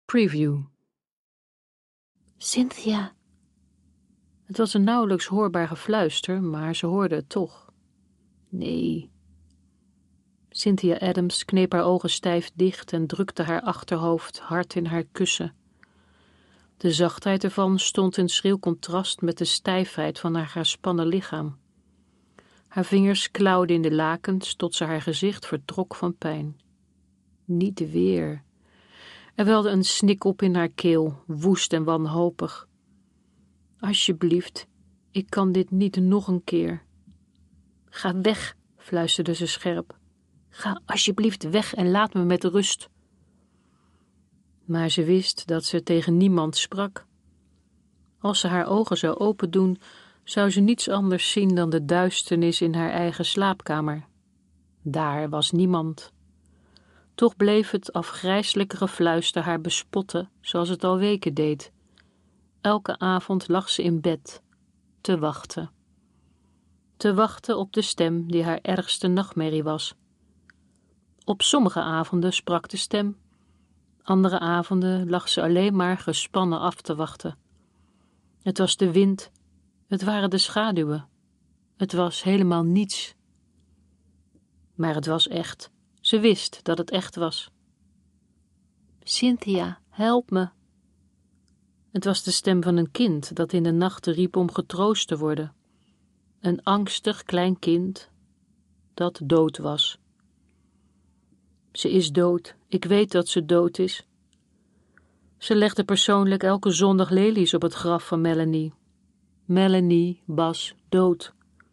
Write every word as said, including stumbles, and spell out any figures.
Preview. Cynthia. Het was een nauwelijks hoorbaar gefluister, maar ze hoorde het toch. Nee. Cynthia Adams kneep haar ogen stijf dicht en drukte haar achterhoofd hard in haar kussen. De zachtheid ervan stond in schril contrast met de stijfheid van haar gespannen lichaam. Haar vingers klauwden in de lakens tot ze haar gezicht vertrok van pijn. Niet weer. Er welde een snik op in haar keel, woest en wanhopig. Alsjeblieft, ik kan dit niet nog een keer. Ga weg, fluisterde ze scherp. Ga alsjeblieft weg en laat me met rust. Maar ze wist dat ze tegen niemand sprak. Als ze haar ogen zou opendoen, zou ze niets anders zien dan de duisternis in haar eigen slaapkamer. Daar was niemand. Toch bleef het afgrijselijke gefluister haar bespotten, zoals het al weken deed. Elke avond lag ze in bed, te wachten. Te wachten op de stem die haar ergste nachtmerrie was. Op sommige avonden sprak de stem. Andere avonden lag ze alleen maar gespannen af te wachten. Het was de wind, het waren de schaduwen. Het was helemaal niets. Maar het was echt. Ze wist dat het echt was. Cynthia, help me. Het was de stem van een kind dat in de nacht riep om getroost te worden. Een angstig klein kind dat dood was. Ze is dood. Ik weet dat ze dood is. Ze legde persoonlijk elke zondag lelies op het graf van Melanie. Melanie was dood.